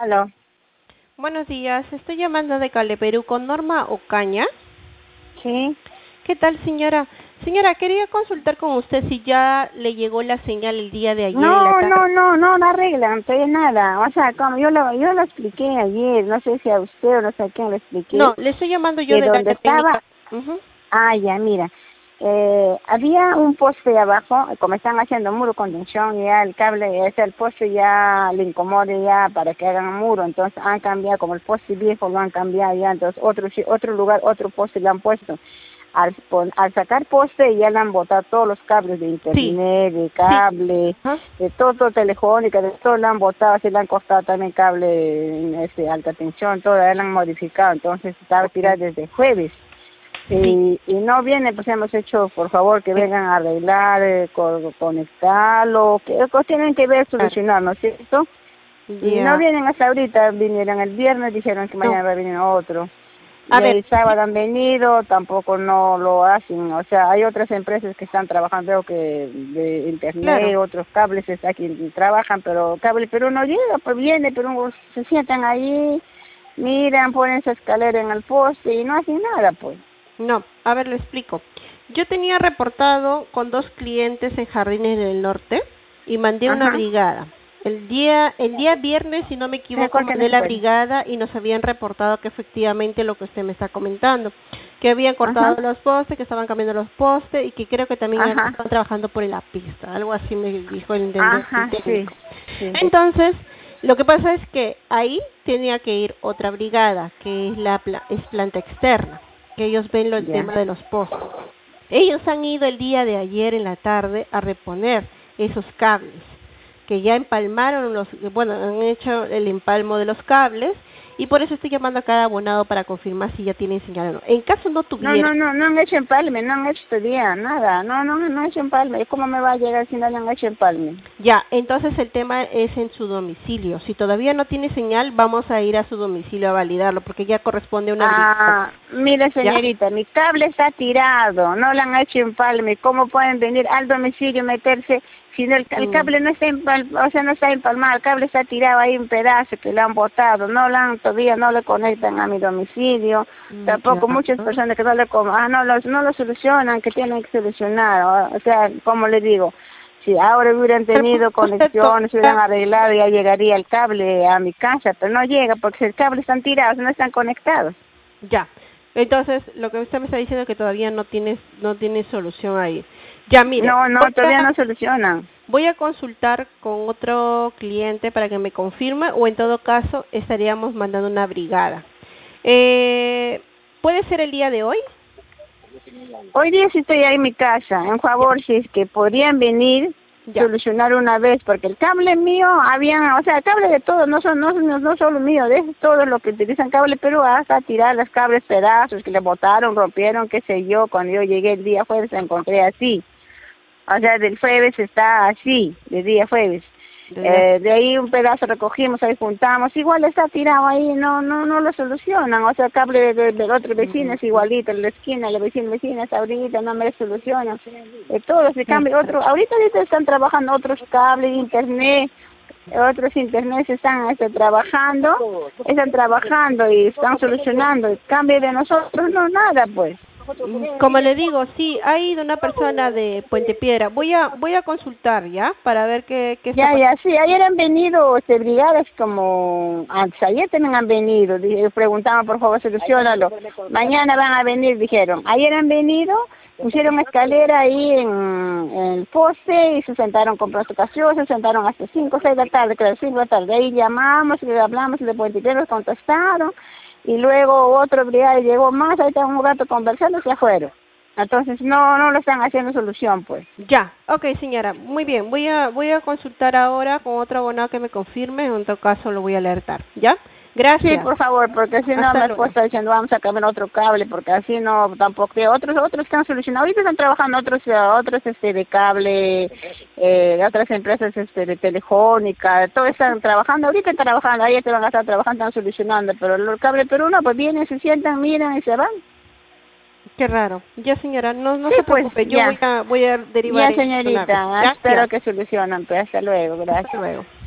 Aló. Buenos días, estoy llamando de Cable Perú con Norma Ocaña. Sí. ¿Qué tal, señora? Señora, quería consultar con usted si ya le llegó la señal el día de ayer en la tarde. No arreglan, todavía nada. O sea, como yo lo expliqué ayer, no sé si a usted o no sé a quién le expliqué, No, le estoy llamando yo que del donde área estaba, técnica. Ujú. ya, mira, había un poste abajo, como están haciendo muro contención, ya el cable, el poste ya le incomode ya para que hagan muro, entonces han cambiado, como el poste viejo lo han cambiado ya, entonces otro lugar, otro poste le han puesto. Al sacar poste ya le han botado todos los cables de Sí, internet, de sí. cable, Ajá. de todo telefónica, de todo le han botado, se le han cortado también cable alta tensión, todo le han modificado, entonces estaba tirado desde jueves. Sí. Y no viene, pues hemos hecho, por favor, que vengan a arreglar, conectarlo, que tienen que ver, Claro. solucionar, ¿no es cierto? Y no Ya. vienen hasta ahorita, vinieron el viernes, dijeron que No. mañana va a venir otro. A Y ver, el sábado han venido, tampoco no lo hacen. O sea, hay otras empresas que están trabajando, creo que de internet, claro. otros cables está aquí trabajan, pero cable, pero no llega, pues viene, pero se sientan ahí, miran, ponen esa escalera en el poste y no hacen nada, pues. No, a ver, le explico. Yo tenía reportado con 2 clientes en Jardines del Norte y mandé una Ajá. brigada. El día viernes, si no me equivoco, ¿Cuál mandé tienes la pues? brigada y nos habían reportado que efectivamente lo que usted me está comentando, que habían Ajá, cortado los postes, que estaban cambiando los postes y que creo que también ajá, estaban trabajando por la pista, algo así me dijo el intendente, el ajá, sí, técnico. sí. Entonces, lo que pasa es que ahí tenía que ir otra brigada, que es es planta externa, que ellos ven el Ya. tema de los postes. Ellos han ido el día de ayer en la tarde a reponer esos cables, que ya empalmaron bueno, han hecho el empalmo de los cables y por eso estoy llamando a cada abonado para confirmar si ya tienen señal o no. En caso no tuviera, No han hecho empalme, no han hecho todavía nada, no han hecho empalme. ¿Cómo me va a llegar si no le han hecho empalme? ya, entonces el tema es en su domicilio. Si todavía no tiene señal, vamos a ir a su domicilio a validarlo, porque ya corresponde a una brigada. Mire ¿Ya? señorita, mi cable está tirado, no le han hecho empalme. ¿Cómo pueden venir al domicilio meterse si no el Mm, cable no está o sea, no está empalmado, el cable está tirado ahí un pedazo que le han botado, todavía no le conectan a mi domicilio, ya. tampoco muchas personas que no lo solucionan, que tienen que solucionar, o sea, como le digo, si ahora hubieran Pero tenido usted conexiones, hubieran arreglado, ya llegaría el cable a mi casa, pero no llega porque el cable están tirados, no están conectados. ya. Entonces, lo que usted me está diciendo es que todavía no tiene solución ahí. Ya, mire, Todavía no solucionan. voy a consultar con otro cliente para que me confirme o en todo caso estaríamos mandando una brigada. Eh, ¿Puede ser el día de hoy? Hoy día sí estoy ahí en mi casa, en Ya, favor, si es que podrían venir, ya. solucionar una vez, porque el cable mío, o sea, el cable de todo, no solo mío, de todo lo que utilizan cable Perú, hasta tirar los cables pedazos que le botaron, rompieron, qué sé yo, cuando yo llegué el día jueves la encontré así. O sea, del jueves está así, del día jueves. De día. De ahí un pedazo recogimos, ahí juntamos, igual está tirado ahí, no lo solucionan. O sea, el cable del otro vecino es Mm, igualito, en la esquina, la vecina está ahorita, no me solucionan. Todo se ya. cambia, ahorita están trabajando otros cables, internet, otros internet están trabajando y están solucionando. El cambio de nosotros, no, nada pues. Como le digo, sí, ha ido una persona de Puente Piedra. Voy a consultar, ¿ya? Para ver qué está pasando. Sí, ayer han venido brigadas como, antes ayer también han venido, preguntaban por favor solucionalo, mañana van a venir, dijeron, ayer han venido, pusieron escalera ahí en el poste y se sentaron con provocación, se sentaron hasta 5 o 6 de la tarde, creo, 5 de la tarde, ahí llamamos, le hablamos, de Puente Piedra contestaron, y luego otro brigada llegó más, ahí están un rato conversando y se fueron. Entonces no lo están haciendo solución pues. Ya, ok, señora, muy bien. Voy a consultar ahora con otro abonado que me confirme. En todo caso, lo voy a alertar, ¿ya? Sí, Gracias. por favor, porque si no Hasta mi esposa luego. está diciendo vamos a cambiar otro cable, porque así no tampoco. Otros están solucionando. Ahorita están trabajando otros de cable, de otras empresas de telefónica, todos están trabajando. Ahorita están trabajando, ahí te van a estar trabajando, están solucionando, pero el cable Perú no, pues vienen, se sientan, miran y se van. Qué raro. Ya, señora, no Sí, se pues preocupe. Yo voy ya, a derivar ya esto de una vez. señorita, espero Gracias. que solucionen. Pues hasta luego, Hasta gracias. luego.